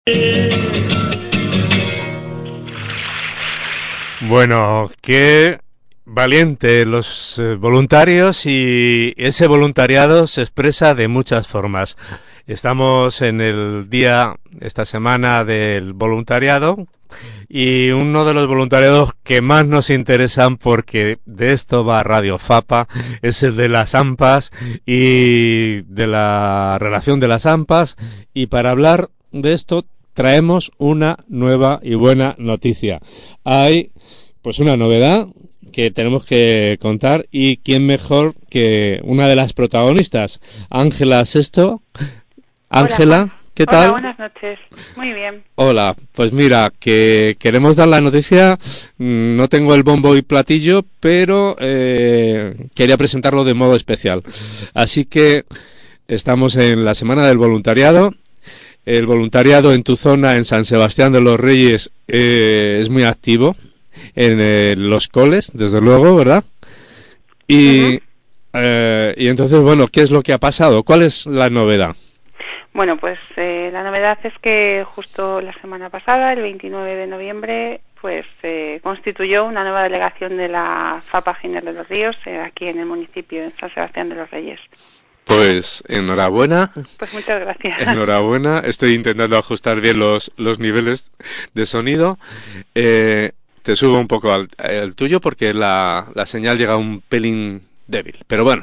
Bueno, qué valiente los voluntarios, y ese voluntariado se expresa de muchas formas. Estamos en el día, esta semana, del voluntariado, y uno de los voluntariados que más nos interesan, porque de esto va Radio Fapa, es el de las AMPAs y de la relación de las AMPAs. Y para hablar de esto traemos una nueva y buena noticia. Hay pues una novedad que tenemos que contar, y quién mejor que una de las protagonistas, Ángela Sesto. Ángela, ¿qué tal? Hola, buenas noches. Muy bien. Hola, pues mira, que queremos dar la noticia. No tengo el bombo y platillo, pero quería presentarlo de modo especial. Así que estamos en la Semana del Voluntariado. El voluntariado en tu zona, en San Sebastián de los Reyes, es muy activo. En los coles, desde luego, ¿verdad? Y entonces, bueno, ¿qué es lo que ha pasado? ¿Cuál es la novedad? Bueno, pues la novedad es que justo la semana pasada, el 29 de noviembre, pues constituyó una nueva delegación de la FAPA Giner de los Ríos, aquí en el municipio, en San Sebastián de los Reyes. Pues enhorabuena. Pues muchas gracias. Enhorabuena. Estoy intentando ajustar bien los niveles de sonido. Te subo un poco al tuyo porque la señal llega un pelín débil. Pero bueno,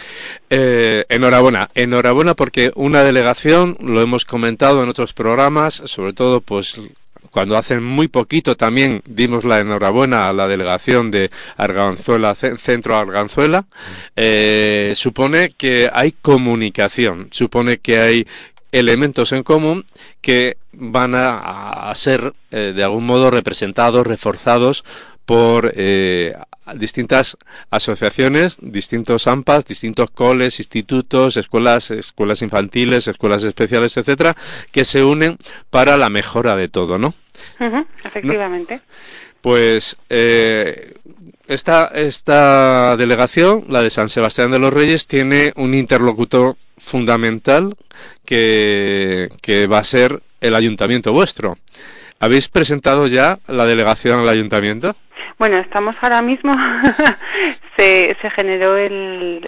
enhorabuena porque una delegación, lo hemos comentado en otros programas, sobre todo pues cuando hace muy poquito también dimos la enhorabuena a la delegación de Arganzuela, Centro Arganzuela. Supone que hay comunicación, supone que hay elementos en común que van a ser de algún modo representados, reforzados por distintas asociaciones, distintos AMPAs, distintos coles, institutos, escuelas infantiles, escuelas especiales, etcétera, que se unen para la mejora de todo, ¿no? Efectivamente. ¿No? Pues esta delegación, la de San Sebastián de los Reyes, tiene un interlocutor fundamental que va a ser el ayuntamiento vuestro. ¿Habéis presentado ya la delegación al ayuntamiento? Bueno, estamos ahora mismo, se generó el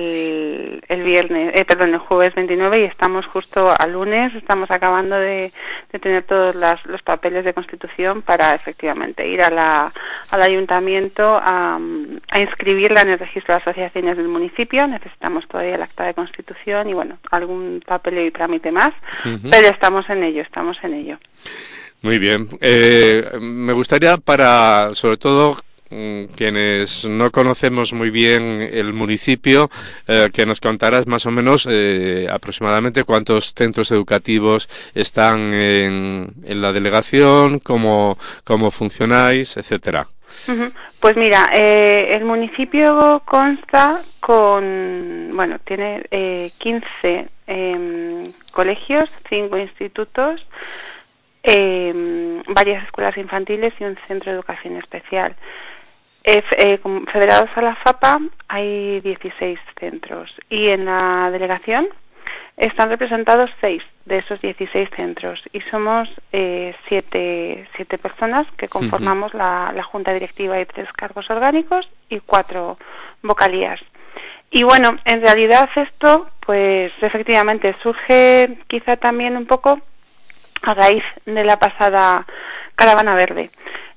jueves 29, y estamos justo al lunes, estamos acabando de tener todos los papeles de constitución para efectivamente ir al ayuntamiento a inscribirla en el registro de asociaciones del municipio. Necesitamos todavía el acta de constitución y bueno, algún papel y trámite más, pero estamos en ello. Muy bien. Me gustaría, para sobre todo quienes no conocemos muy bien el municipio, que nos contaras más o menos aproximadamente cuántos centros educativos están en la delegación, cómo funcionáis, etcétera. Pues mira, el municipio consta tiene 15 colegios, 5 institutos, varias escuelas infantiles y un centro de educación especial. Federados a la FAPA hay 16 centros, y en la delegación están representados 6 de esos 16 centros, y somos 7 personas que conformamos la junta directiva y 3 cargos orgánicos y 4 vocalías. Y bueno, en realidad esto pues efectivamente surge quizá también un poco a raíz de la pasada Caravana Verde.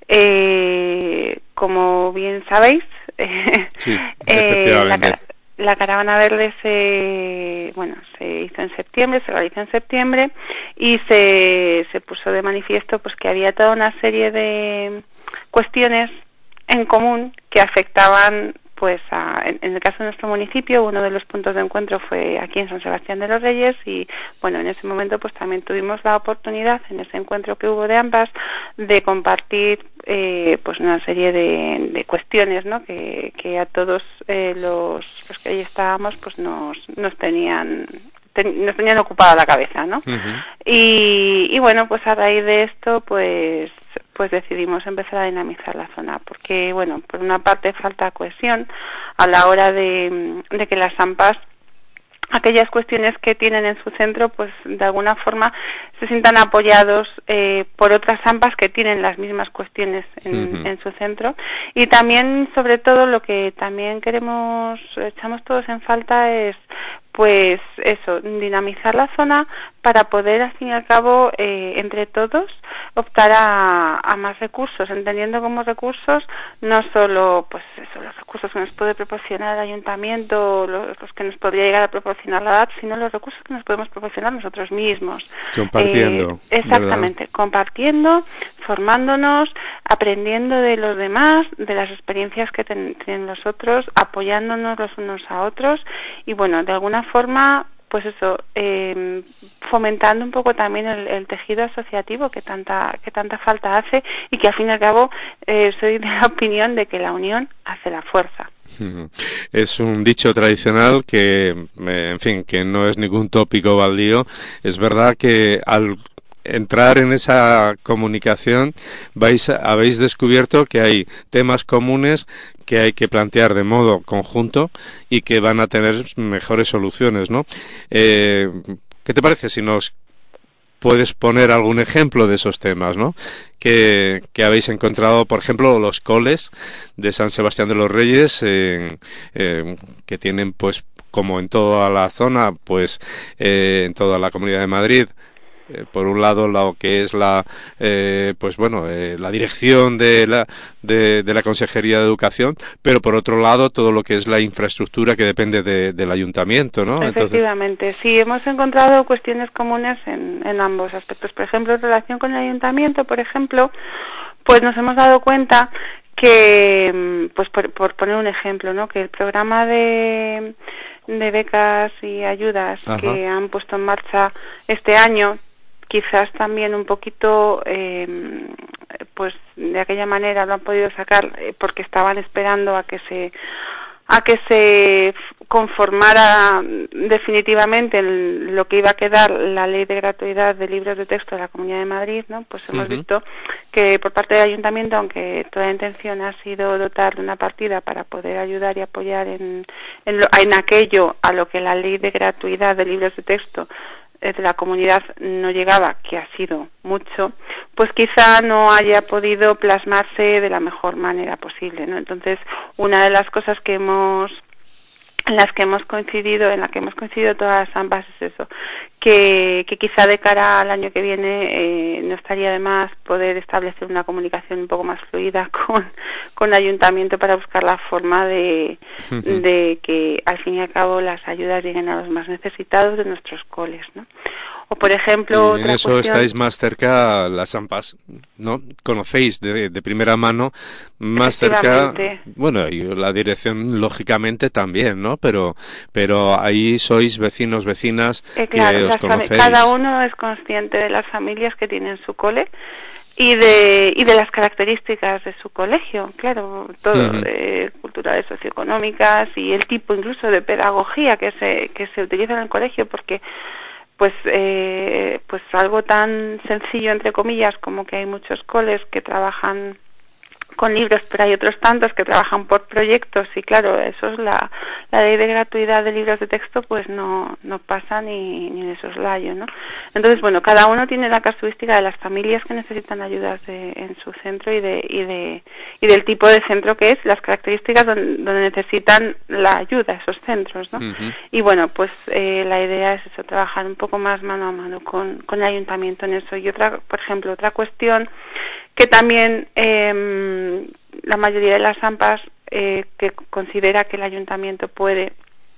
Como bien sabéis, sí, efectivamente. La Caravana Verde se hizo en septiembre, se realizó en septiembre, y se puso de manifiesto pues que había toda una serie de cuestiones en común que afectaban pues en el caso de nuestro municipio. Uno de los puntos de encuentro fue aquí en San Sebastián de los Reyes, y bueno, en ese momento pues también tuvimos la oportunidad, en ese encuentro que hubo de ambas, de compartir pues una serie de cuestiones, ¿no? que a todos los que ahí estábamos pues nos tenían ocupada la cabeza, ¿no? Y bueno, pues a raíz de esto pues decidimos empezar a dinamizar la zona, porque bueno, por una parte falta cohesión a la hora de que las AMPAs aquellas cuestiones que tienen en su centro, pues de alguna forma se sientan apoyados por otras AMPAs que tienen las mismas cuestiones en su centro. Y también, sobre todo, lo que también echamos todos en falta es, pues eso, dinamizar la zona para poder, al fin y al cabo, entre todos, optar a más recursos, entendiendo como recursos no solo, pues eso, los recursos que nos puede proporcionar el ayuntamiento, los que nos podría llegar a proporcionar la DAP, sino los recursos que nos podemos proporcionar nosotros mismos. Compartiendo. Exactamente, ¿verdad? Compartiendo, formándonos, aprendiendo de los demás, de las experiencias que tienen los otros, apoyándonos los unos a otros y, bueno, de alguna forma, pues eso, fomentando un poco también el tejido asociativo que tanta falta hace y que al fin y al cabo soy de la opinión de que la unión hace la fuerza. Es un dicho tradicional que, en fin, que no es ningún tópico baldío. Es verdad que al entrar en esa comunicación habéis descubierto que hay temas comunes que hay que plantear de modo conjunto y que van a tener mejores soluciones, ¿no? ¿Qué te parece si nos puedes poner algún ejemplo de esos temas, ¿no? Que habéis encontrado, por ejemplo, los coles de San Sebastián de los Reyes, que tienen, pues, como en toda la zona, pues, en toda la Comunidad de Madrid, por un lado lo que es la la dirección de la Consejería de Educación, pero por otro lado todo lo que es la infraestructura que depende del ayuntamiento, ¿no? Efectivamente, sí, hemos encontrado cuestiones comunes en ambos aspectos. Por ejemplo, en relación con el ayuntamiento, por ejemplo, pues nos hemos dado cuenta que, pues por poner un ejemplo, ¿no?, que el programa de becas y ayudas que han puesto en marcha este año, quizás también un poquito, pues de aquella manera lo han podido sacar porque estaban esperando a que se conformara definitivamente lo que iba a quedar la ley de gratuidad de libros de texto de la Comunidad de Madrid, ¿no? Pues hemos visto que por parte del ayuntamiento, aunque toda la intención ha sido dotar de una partida para poder ayudar y apoyar en aquello a lo que la ley de gratuidad de libros de texto de la comunidad no llegaba, que ha sido mucho, pues quizá no haya podido plasmarse de la mejor manera posible, ¿no? Entonces, una de las cosas en la que hemos coincidido todas las ambas es eso, que quizá de cara al año que viene no estaría de más poder establecer una comunicación un poco más fluida con el ayuntamiento para buscar la forma de que al fin y al cabo las ayudas lleguen a los más necesitados de nuestros coles, ¿no? O por ejemplo, y en eso estáis más cerca las AMPAs, ¿no? Conocéis de primera mano más cerca, bueno, y la dirección lógicamente también, ¿no? Pero ahí sois vecinos, vecinas, claro, que os conocéis. Cada uno es consciente de las familias que tienen su cole y de las características de su colegio, claro, todo, culturales, socioeconómicas y el tipo incluso de pedagogía que se utiliza en el colegio, porque pues algo tan sencillo entre comillas como que hay muchos coles que trabajan con libros, pero hay otros tantos que trabajan por proyectos y claro, eso es la ley de gratuidad de libros de texto, pues no pasa ni de soslayo, ¿no? Entonces, bueno, cada uno tiene la casuística de las familias que necesitan ayudas en su centro y del tipo de centro que es, las características donde necesitan la ayuda esos centros, ¿no? Y bueno, pues la idea es eso, trabajar un poco más mano a mano con el ayuntamiento en eso. Y por ejemplo, otra cuestión que también la mayoría de las AMPAs que considera que el ayuntamiento puede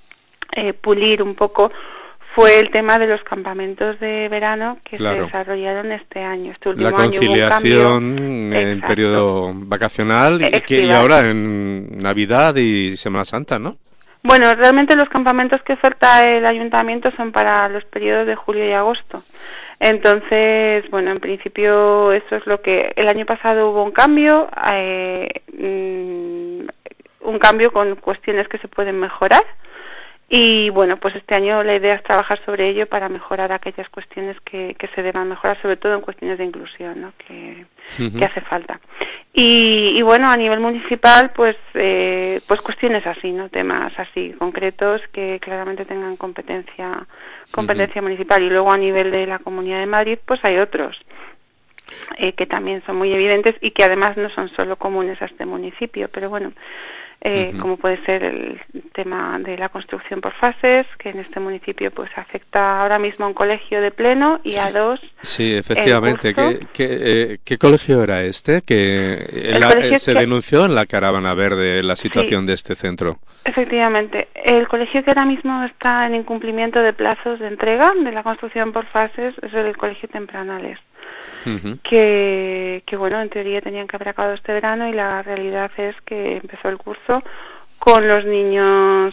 pulir un poco fue el tema de los campamentos de verano que se desarrollaron este año. Este último la conciliación año en periodo vacacional y ahora en Navidad y Semana Santa, ¿no? Bueno, realmente los campamentos que oferta el ayuntamiento son para los periodos de julio y agosto. Entonces, bueno, en principio eso es lo que... El año pasado hubo un cambio con cuestiones que se pueden mejorar Y bueno, pues este año la idea es trabajar sobre ello para mejorar aquellas cuestiones que se deban mejorar, sobre todo en cuestiones de inclusión, ¿no? que hace falta. Y bueno, a nivel municipal, pues cuestiones así, ¿no? Temas así concretos que claramente tengan competencia municipal. Y luego a nivel de la Comunidad de Madrid, pues hay otros que también son muy evidentes y que además no son solo comunes a este municipio, pero bueno, como puede ser el tema de la construcción por fases, que en este municipio pues afecta ahora mismo a un colegio de pleno y a dos. Sí, efectivamente. ¿Qué colegio era este? Se denunció en la Caravana Verde la situación de este centro. Efectivamente. El colegio que ahora mismo está en incumplimiento de plazos de entrega de la construcción por fases es el Colegio Tempranales. Que bueno, en teoría tenían que haber acabado este verano y la realidad es que empezó el curso con los niños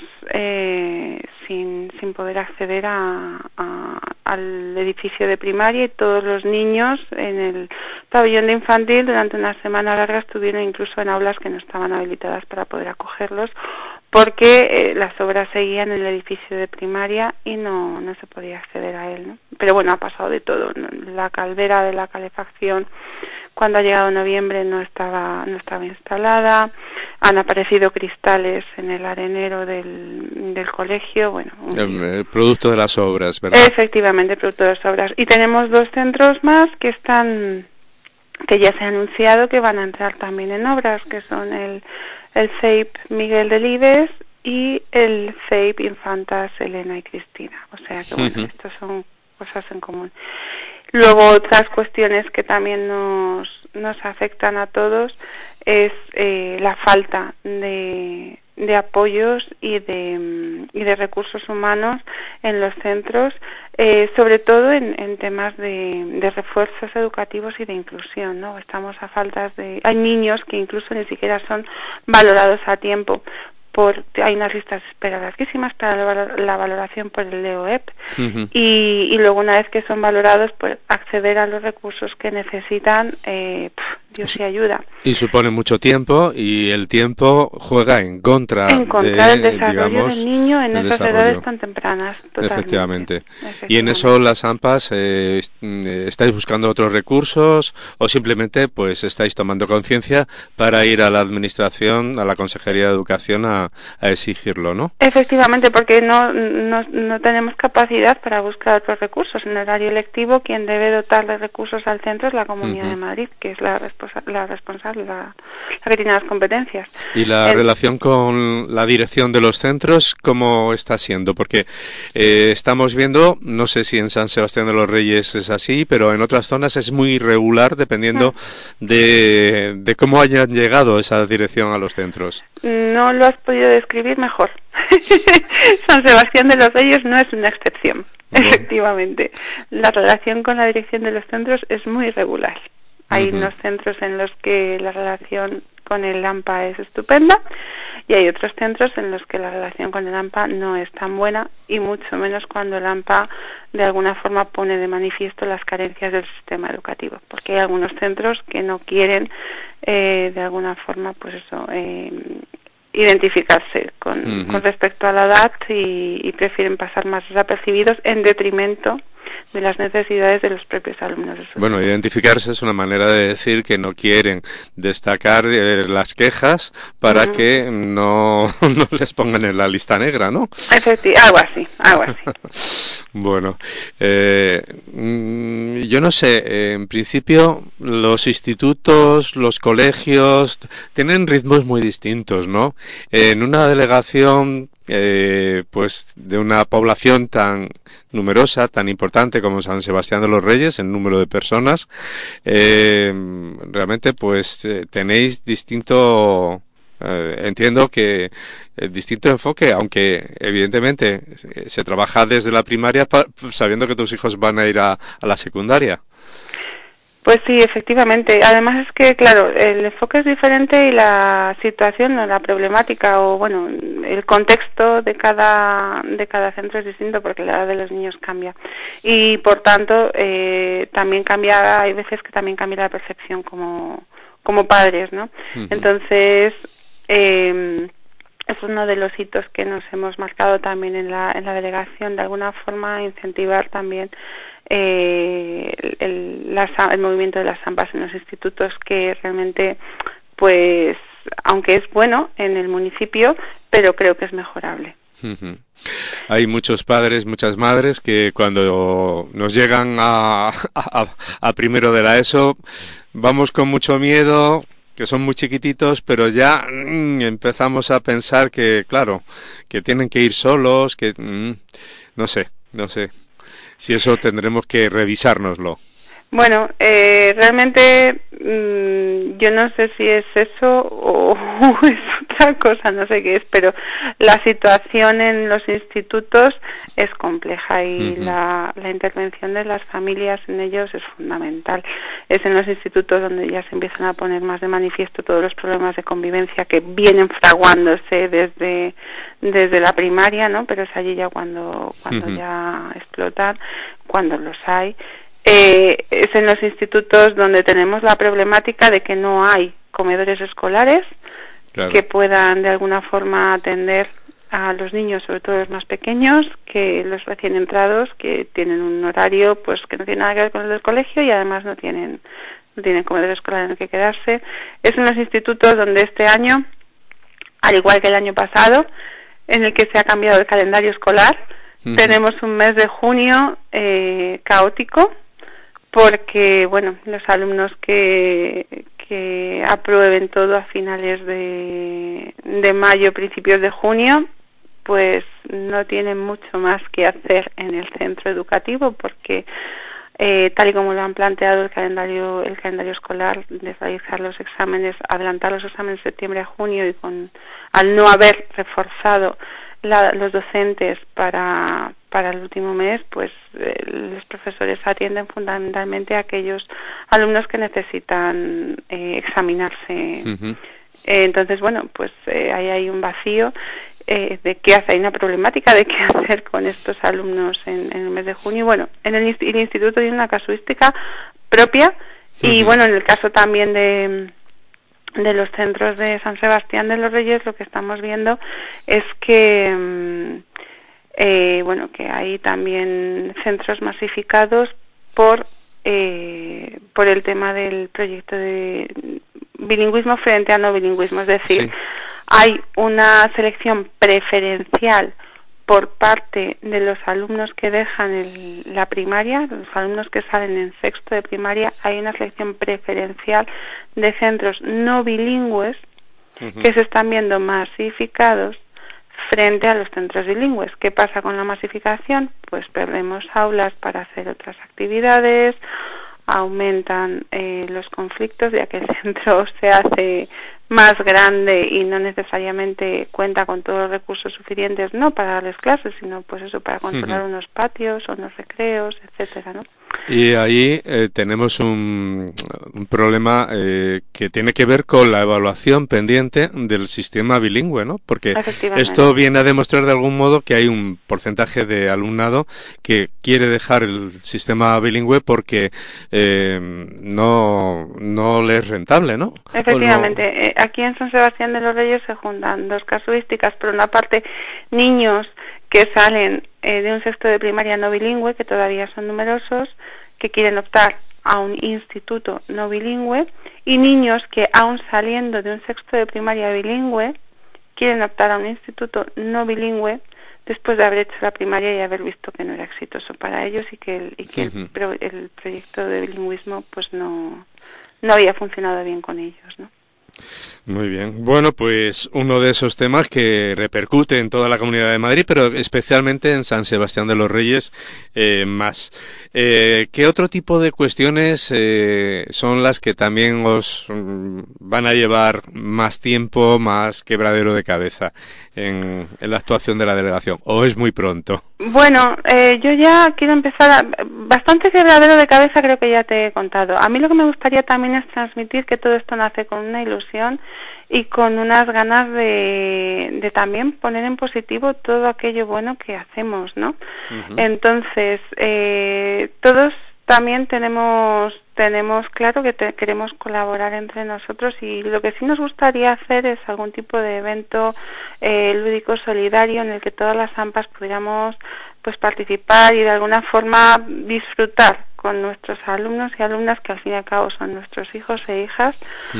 sin poder acceder al edificio de primaria, y todos los niños en el pabellón de infantil durante una semana larga estuvieron incluso en aulas que no estaban habilitadas para poder acogerlos, porque las obras seguían en el edificio de primaria y no se podía acceder a él, ¿no? Pero bueno, ha pasado de todo, ¿no? La caldera de la calefacción, cuando ha llegado noviembre, no estaba instalada, han aparecido cristales en el arenero del colegio, bueno... producto de las obras, ¿verdad? Efectivamente, producto de las obras. Y tenemos dos centros más que ya se ha anunciado que van a entrar también en obras, que son el CEIP Miguel Delibes y el CEIP Infantas Elena y Cristina. O sea que bueno, estas son cosas en común. Luego otras cuestiones que también nos afectan a todos es la falta de apoyos y de recursos humanos en los centros, sobre todo en temas de refuerzos educativos y de inclusión, ¿no? Estamos a faltas hay niños que incluso ni siquiera son valorados a tiempo. Hay unas listas de espera larguísimas para la valoración por el EOEP y luego una vez que son valorados, pues acceder a los recursos que necesitan, Dios y ayuda. Y supone mucho tiempo, y el tiempo juega en contra del desarrollo del niño en esas edades tan tempranas. Efectivamente. Y en eso las AMPAs estáis buscando otros recursos, o simplemente pues estáis tomando conciencia para ir a la administración, a la Consejería de Educación a exigirlo, ¿no? Efectivamente, porque no tenemos capacidad para buscar otros recursos. En horario lectivo, quien debe dotar de recursos al centro es la Comunidad de Madrid, que es la responsable, la que tiene las competencias. ¿Y la relación con la dirección de los centros cómo está siendo? Porque estamos viendo, no sé si en San Sebastián de los Reyes es así, pero en otras zonas es muy irregular dependiendo de cómo hayan llegado esa dirección a los centros. No lo has podido describir mejor. San Sebastián de los Reyes no es una excepción, efectivamente. La relación con la dirección de los centros es muy irregular. Hay unos centros en los que la relación con el AMPA es estupenda y hay otros centros en los que la relación con el AMPA no es tan buena, y mucho menos cuando el AMPA de alguna forma pone de manifiesto las carencias del sistema educativo, porque hay algunos centros que no quieren de alguna forma pues eso identificarse con respecto a la edad y prefieren pasar más desapercibidos en detrimento de las necesidades de los propios alumnos. Bueno, identificarse es una manera de decir que no quieren destacar las quejas para que no les pongan en la lista negra, ¿no? Algo así. Bueno, yo no sé, en principio los institutos, los colegios tienen ritmos muy distintos, ¿no? En una delegación pues de una población tan numerosa, tan importante como San Sebastián de los Reyes en número de personas, realmente pues tenéis distinto, entiendo que distinto enfoque, aunque evidentemente se trabaja desde la primaria sabiendo que tus hijos van a ir a la secundaria. Pues sí, efectivamente. Además es que, claro, el enfoque es diferente y la situación o la problemática o, bueno, el contexto de cada centro es distinto porque la edad de los niños cambia. Y, por tanto, también cambia, hay veces que también cambia la percepción como padres, ¿no? Entonces, es uno de los hitos que nos hemos marcado también en la delegación, de alguna forma incentivar también el movimiento de las AMPAs en los institutos, que realmente, pues, aunque es bueno en el municipio, pero creo que es mejorable. Uh-huh. Hay muchos padres, muchas madres que cuando nos llegan a primero de la ESO vamos con mucho miedo, que son muy chiquititos, pero ya empezamos a pensar que, claro, que tienen que ir solos, que no sé si eso tendremos que revisárnoslo. Bueno, realmente yo no sé si es eso o es otra cosa, no sé qué es, pero la situación en los institutos es compleja y la intervención de las familias en ellos es fundamental. Es en los institutos donde ya se empiezan a poner más de manifiesto todos los problemas de convivencia que vienen fraguándose desde la primaria, ¿no? Pero es allí ya cuando ya explotan, cuando los hay. Es en los institutos donde tenemos la problemática de que no hay comedores escolares, claro, que puedan de alguna forma atender a los niños, sobre todo los más pequeños, que los recién entrados, que tienen un horario pues que no tiene nada que ver con el del colegio y además no tienen comedor escolar en el que quedarse. Es en los institutos donde este año, al igual que el año pasado, en el que se ha cambiado el calendario escolar, tenemos un mes de junio caótico, porque, bueno, los alumnos que aprueben todo a finales de mayo, principios de junio, pues no tienen mucho más que hacer en el centro educativo, porque tal y como lo han planteado el calendario escolar, de realizar los exámenes, adelantar los exámenes de septiembre a junio, y al no haber reforzado los docentes para el último mes, pues los profesores atienden fundamentalmente a aquellos alumnos que necesitan examinarse. Entonces, bueno, pues ahí hay un vacío de qué hacer, hay una problemática de qué hacer con estos alumnos en el mes de junio. Y bueno, el instituto tiene una casuística propia y bueno, en el caso también de los centros de San Sebastián de los Reyes, lo que estamos viendo es que que hay también centros masificados por el tema del proyecto de bilingüismo frente a no bilingüismo, es decir, hay una selección preferencial por parte de los alumnos que dejan la primaria, los alumnos que salen en sexto de primaria, hay una selección preferencial de centros no bilingües que se están viendo masificados frente a los centros bilingües. ¿Qué pasa con la masificación? Pues perdemos aulas para hacer otras actividades, aumentan los conflictos, ya que el centro se hace más grande y no necesariamente cuenta con todos los recursos suficientes, no para darles clases, sino pues eso, para controlar unos patios o unos recreos, etcétera, ¿no? Y ahí tenemos un problema que tiene que ver con la evaluación pendiente del sistema bilingüe, ¿no? Porque esto viene a demostrar de algún modo que hay un porcentaje de alumnado que quiere dejar el sistema bilingüe porque no le es rentable, ¿no? Efectivamente, aquí en San Sebastián de los Reyes se juntan dos casuísticas. Por una parte, niños que salen de un sexto de primaria no bilingüe, que todavía son numerosos, que quieren optar a un instituto no bilingüe, y niños que, aun saliendo de un sexto de primaria bilingüe, quieren optar a un instituto no bilingüe después de haber hecho la primaria y haber visto que no era exitoso para ellos y que el proyecto de bilingüismo pues no había funcionado bien con ellos, ¿no? Muy bien. Bueno, pues uno de esos temas que repercute en toda la Comunidad de Madrid, pero especialmente en San Sebastián de los Reyes más. ¿Qué otro tipo de cuestiones son las que también os van a llevar más tiempo, más quebradero de cabeza en la actuación de la delegación? ¿O es muy pronto? Bueno, yo ya quiero empezar bastante quebradero de cabeza, creo que ya te he contado. A mí lo que me gustaría también es transmitir que todo esto nace con una ilusión y con unas ganas de también poner en positivo todo aquello bueno que hacemos, ¿no? Entonces, todos también tenemos claro que queremos colaborar entre nosotros, y lo que sí nos gustaría hacer es algún tipo de evento lúdico solidario en el que todas las AMPAs pudiéramos pues participar y de alguna forma disfrutar con nuestros alumnos y alumnas, que al fin y al cabo son nuestros hijos e hijas,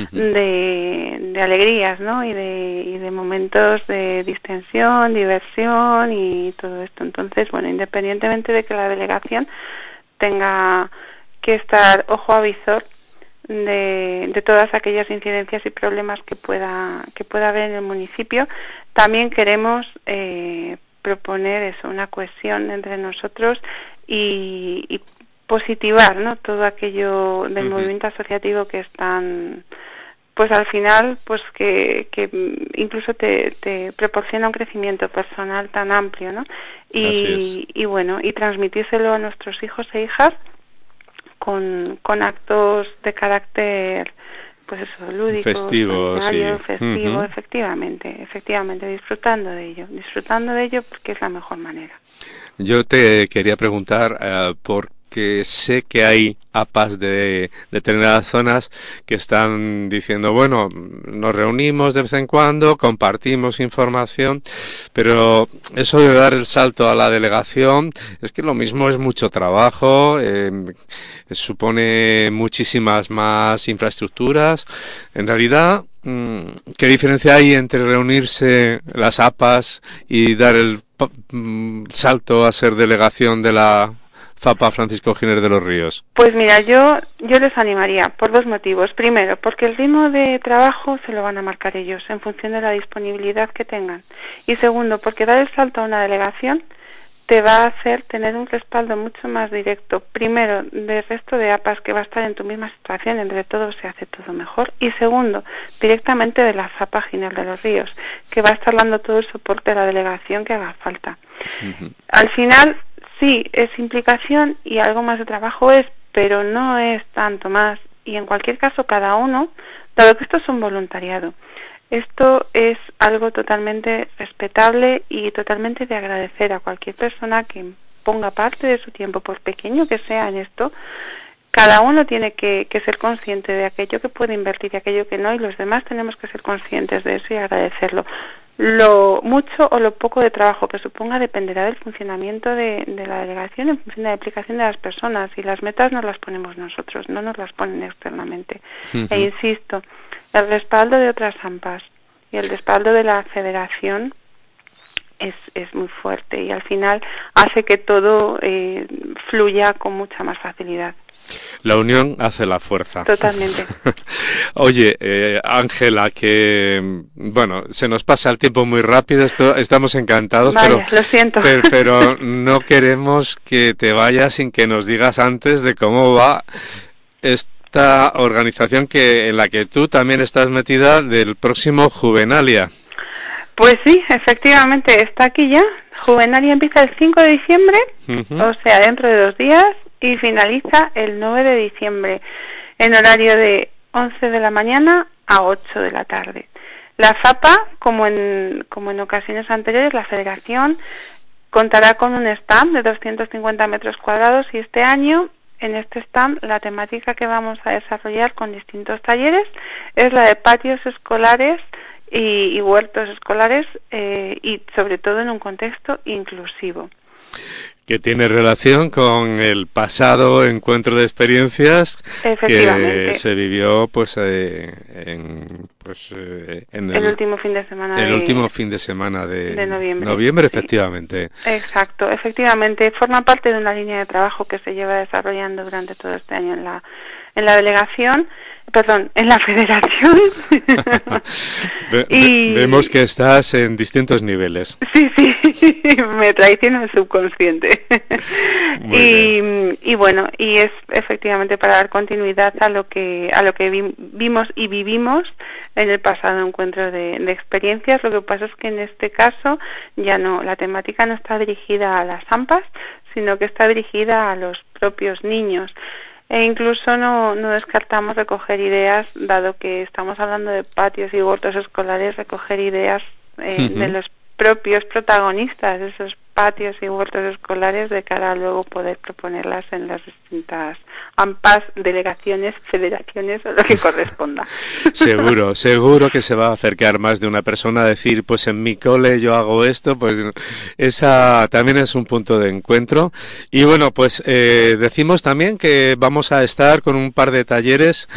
de alegrías, ¿no? Y de momentos de distensión, diversión y todo esto. Entonces, bueno, independientemente de que la delegación tenga que estar ojo a visor de todas aquellas incidencias y problemas que pueda haber en el municipio, también queremos proponer eso, una cohesión entre nosotros y positivar, ¿no?, todo aquello del movimiento asociativo que es tan, pues al final, pues que incluso te proporciona un crecimiento personal tan amplio, ¿no? Y bueno, y transmitírselo a nuestros hijos e hijas con actos de carácter, pues eso, lúdico, festivo, efectivamente, disfrutando de ello porque es la mejor manera. Yo te quería preguntar porque sé que hay APAs de determinadas zonas que están diciendo, bueno, nos reunimos de vez en cuando, compartimos información, pero eso de dar el salto a la delegación, es que lo mismo es mucho trabajo, supone muchísimas más infraestructuras. En realidad, ¿qué diferencia hay entre reunirse las APAs y dar el salto a ser delegación de la FAPA Francisco Giner de los Ríos? Pues mira, yo les animaría por dos motivos. Primero, porque el ritmo de trabajo se lo van a marcar ellos en función de la disponibilidad que tengan. Y segundo, porque dar el salto a una delegación te va a hacer tener un respaldo mucho más directo, primero, del resto de APAs que va a estar en tu misma situación, entre todos se hace todo mejor, y segundo, directamente de la FAPA Giner de los Ríos, que va a estar dando todo el soporte a la delegación que haga falta. Al final, sí, es implicación y algo más de trabajo es, pero no es tanto más, y en cualquier caso cada uno, dado que esto es un voluntariado, esto es algo totalmente respetable y totalmente de agradecer a cualquier persona que ponga parte de su tiempo, por pequeño que sea, en esto. Cada uno tiene que ser consciente de aquello que puede invertir y aquello que no, y los demás tenemos que ser conscientes de eso y agradecerlo. Lo mucho o lo poco de trabajo que suponga dependerá del funcionamiento de la delegación en función de la aplicación de las personas, y las metas nos las ponemos nosotros, no nos las ponen externamente. E insisto, el respaldo de otras AMPAs y el respaldo de la federación es muy fuerte, y al final hace que todo fluya con mucha más facilidad. La unión hace la fuerza. Totalmente. Oye, Ángela, que bueno, se nos pasa el tiempo muy rápido, estamos encantados, Vaya, lo siento. pero no queremos que te vayas sin que nos digas antes de cómo va esta organización en la que tú también estás metida, del próximo Juvenalia. Pues sí, efectivamente, está aquí ya. Juvenalia empieza el 5 de diciembre, o sea, dentro de 2 días, y finaliza el 9 de diciembre, en horario de 11 de la mañana a 8 de la tarde. La FAPA, como en ocasiones anteriores, la Federación contará con un stand de 250 metros cuadrados, y este año, en este stand, la temática que vamos a desarrollar con distintos talleres es la de patios escolares y huertos escolares, y sobre todo en un contexto inclusivo. Que tiene relación con el pasado encuentro de experiencias que se vivió en el último fin de semana. El último fin de semana de noviembre, sí. Efectivamente. Exacto, efectivamente. Forma parte de una línea de trabajo que se lleva desarrollando durante todo este año en la delegación. Perdón, en la federación. Vemos que estás en distintos niveles. Sí, me traiciona el subconsciente. Y bueno, y es efectivamente para dar continuidad a lo que vimos y vivimos en el pasado encuentro de experiencias. Lo que pasa es que en este caso ya no, la temática no está dirigida a las AMPAs, sino que está dirigida a los propios niños. E incluso no descartamos recoger ideas, dado que estamos hablando de patios y huertos escolares, recoger ideas de los propios protagonistas, de esos patios y huertos escolares de cara a luego poder proponerlas en las distintas AMPAs, delegaciones, federaciones o lo que corresponda. Seguro que se va a acercar más de una persona a decir, pues en mi cole yo hago esto, pues esa también es un punto de encuentro. Y bueno, pues decimos también que vamos a estar con un par de talleres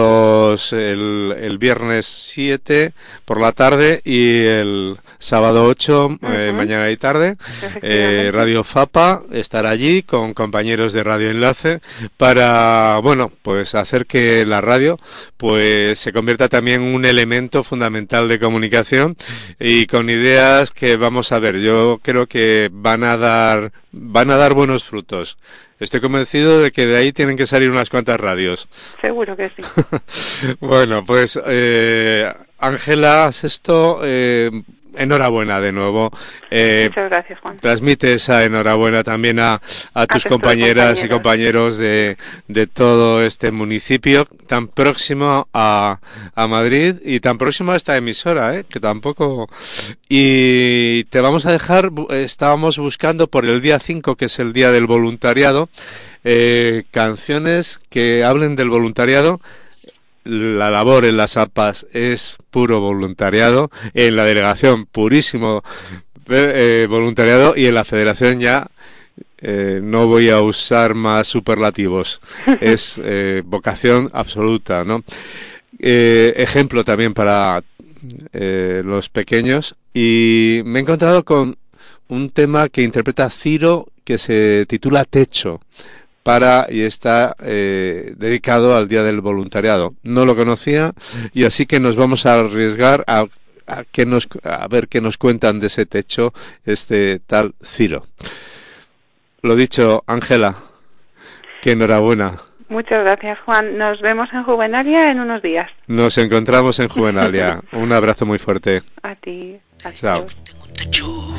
el viernes 7 por la tarde y el sábado 8 mañana y tarde. Radio FAPA estará allí con compañeros de Radio Enlace para, bueno, pues hacer que la radio pues se convierta también en un elemento fundamental de comunicación y con ideas que vamos a ver. Yo creo que van a dar buenos frutos. Estoy convencido de que de ahí tienen que salir unas cuantas radios. Seguro que sí. Bueno, pues Ángela Sesto, enhorabuena de nuevo. Muchas gracias, Juan. Transmite esa enhorabuena también a tus compañeras y compañeros de todo este municipio tan próximo a Madrid y tan próximo a esta emisora, que tampoco... Y te vamos a dejar, estábamos buscando por el día 5, que es el día del voluntariado, canciones que hablen del voluntariado. La labor en las APAs es puro voluntariado, en la delegación purísimo voluntariado y en la federación ya no voy a usar más superlativos, es vocación absoluta, ¿no? Ejemplo también para los pequeños, y me he encontrado con un tema que interpreta Ciro que se titula Techo. Y está dedicado al Día del Voluntariado. No lo conocía y así que nos vamos a arriesgar a ver qué nos cuentan de ese techo este tal Ciro. Lo dicho, Ángela, que enhorabuena. Muchas gracias, Juan. Nos vemos en Juvenalia en unos días. Nos encontramos en Juvenalia. Un abrazo muy fuerte. A ti. Chao. Chao.